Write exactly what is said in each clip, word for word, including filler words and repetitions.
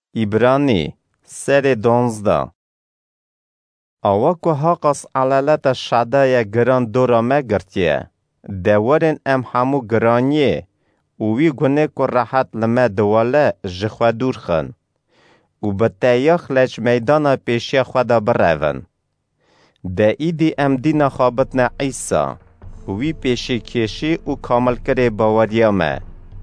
ایبرانی سر دانزده. آوا که حاقص علالت شدای گران دورا مگرتیه، دورن ام همو گرانیه، وی گونه که راحت لما دواله جخوا دور خن، و بطایخ لچ میدان پیشی خدا برون. ده ایدی ام دین خوابتنا عیسا، وی پیشی کشی و کامل کره باوریامه.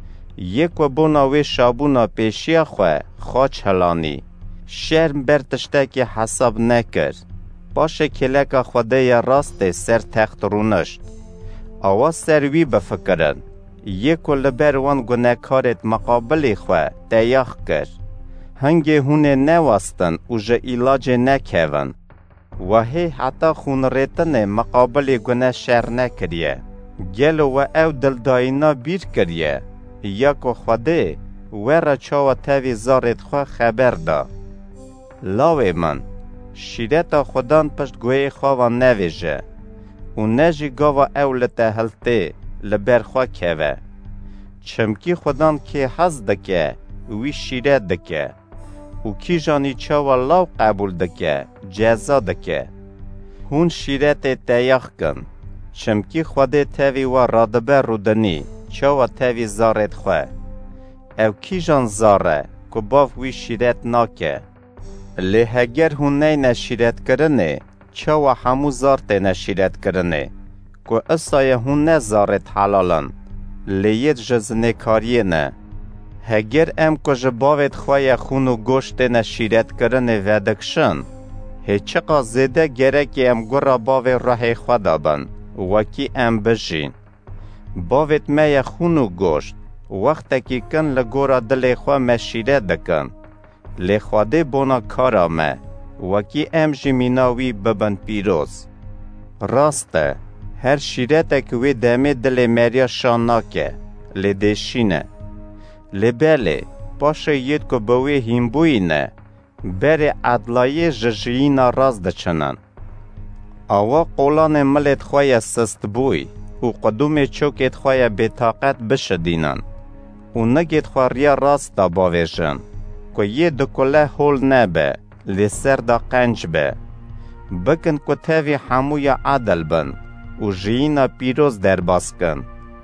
یک و بوناوی شابونا پیشی خواه خواه هلانی. شرم برتشته که حساب نکر. باشه کلک خوده راست سر تخت رونشت. آوا سروی بفکرن. یک و لبر وان گناهکارت مقابلی خواه دیاخ کر. هنگه هونه نواستن و جا علاج نکهون. و هی حتی خون ریتن مقابل گناه شر نکریه. گلو و او دلداینا بیر کریه. یکو خوده ورا چاو تاوی زارت خواه خبر دا. لاوی من، شیرتا خودان پشت گوی خواه نویجه. و نجی گاوا اولتا هلته لبر خواه که. چمکی خودان که حز دکه وی شیرت دکه. و کی جانی چاو لاو قبول دکه جزا دکه. هون شیرت تیاخ کن. چمکی خوده تاوی و رادبه رودنی. چاو تاوی زارت خواه. او کی جان زاره که باف وی شیرت ناکه. لی هگر هون نی نشیرت کرنه چاو همو زارت نشیرت کرنه. که اصای هون نزارت حلالن. لیت جزنه کاریه نه. هگر ام که جباوت خواه خونو گوشت نشیرت کرنه ودکشن. هیچقا زیده گرکی ام گره باوی راه خدا بن. وکی ام بجین. باوت مای خونو گوشت. وقتا کی کن لگورا دل خواه مشیره دکن. لخواده بونا کارا ما. وکی ام جمیناوی ببن پیروز. راسته. هر شیرتا کوی دمه دل مریا شاناکه. لدشینه. لبله. پاشه ید که بوی هیمبوی نه. بره عدلای ججینا راز دچنن. آوا قولان ملت خواه سست بوی. و قدوم چوکت خواه بطاقت بشدینن. و نگید خواه ریا راست دا باویجن. که یه دکله هول نبه. لسر دا قنج به. بکن که تاوی هموی عدل بن. و جینا پیروز در باز کن.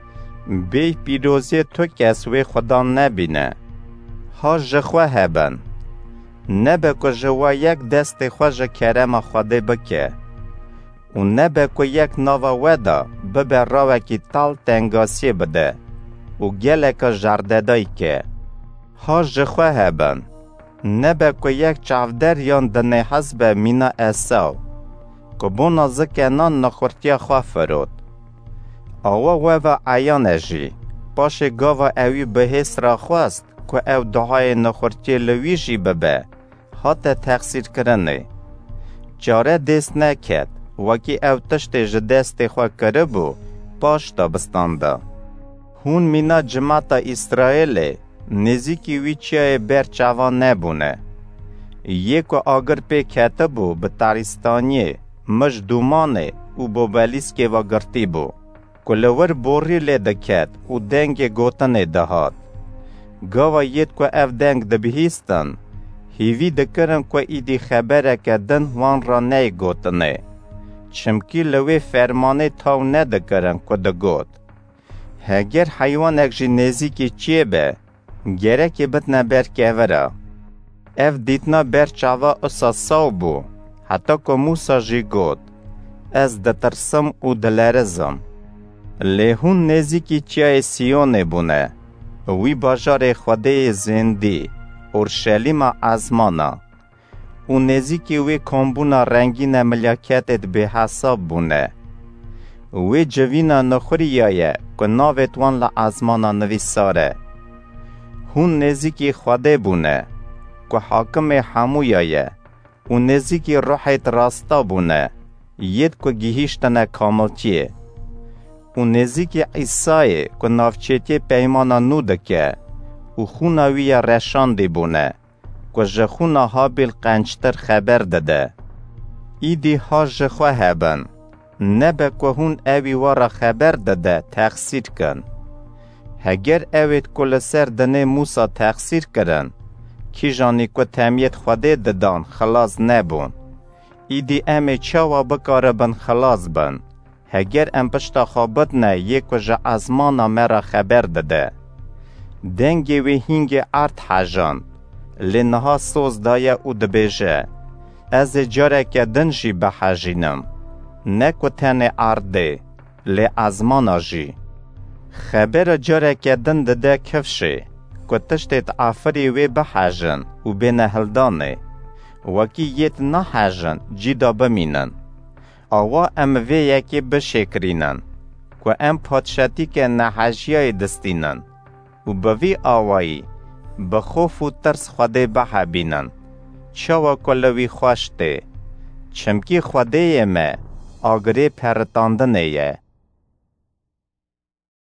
بی پیروزی تو کسوی خدا نبینه. ها جخواه هبن. نبه که جوا یک دست خواه جکرم خوده بکه. و نبه که یک ناوا ودا ببه راوه کی تال تنگاسی بده. و گله که جرددای که. ها جخواه هبن. نبه که یک چافدر یان دنه حزب مینا اساو. که بونا زکه نان نخورتیا خواه فرود. آوا ووا عیان جی. باشه گاوا اوی بهیس را خواست که او دعای نخورتی لویجی ببه. حتی تقصیر کرنه. چاره دست نکد. وکی او تشت جدست خواه کربو. باش تا بستانده. هون مینا جماعت اسرائیل نزیکی ویچیای برچوان نبونه. یک و آگر پی کتبو به تاریستانی مجدومانه و بوبلیس که و گرتی بو. کلور بوری لیدکت و دنگ گوتنه دهاد. گاوا ید که اف دنگ دبهیستن. هیوی دکرن که ایدی خبره که دن وان را نی گوتنه. چمکی لوی فرمانه تاو ندکرن که دگوت. هگر حیوان اکجی نزیکی چیه به؟ گره که بتنه بر که ورا. اف دیتنا بر چاوا اصا ساو بو. حتی که موسا جی گوت. از دترسم و دلرزم. لیهون نزیکی چیه سیونه بونه. وی باجار خوده زندی. اورشلیم ازمانا. و نزیکی وی کمبونا رنگین ملیاکتت به حساب بونه. وی جوینا نخوریایه که ناوت وان لعزمانا نویساره. هون نزیکی خوده بونه. که حاکم همویایه. و نزیکی روحیت راستا بونه. ید که گیهیشتنه کاملتیه. و نزیکی عیسایه که نافچیتی پیمانا نودکه. و خوناوی رشانده بونه. که جخونا حابیل قنچتر خبر داده. ایدی ها جخواه هبن. نبه که هون اوی وارا خبر داده تقصیر کن. هگر اوید کل سر دنه موسا تقصیر کرن. کی جانی کو تمیت خوده ددان خلاص نبون. ایدی ام چاوا بکاره بن خلاص بن. هگر ام پشتا خوابت نه یک و جا ازمانا مرا خبر دده. دنگی و هینگ ارد حجان. لنها سوز دایا او دبیجه. از جاره که دنجی بحجینم. نکو تن ارده. لی ازمانا جی. خبر جاره که دن دده کفشه. که تشتید آفری و بحجن و بین هلدانه. وکی یت نحجن جیدا بمینن. آوا ام وی یکی بشکرینن. که ام پادشاتی که نحجیای دستینن. و بوی آوایی بخوف و ترس خوده بحبینن. چاوا کلوی خوشته. چمکی خوده ما آگری پرتاندنه یه.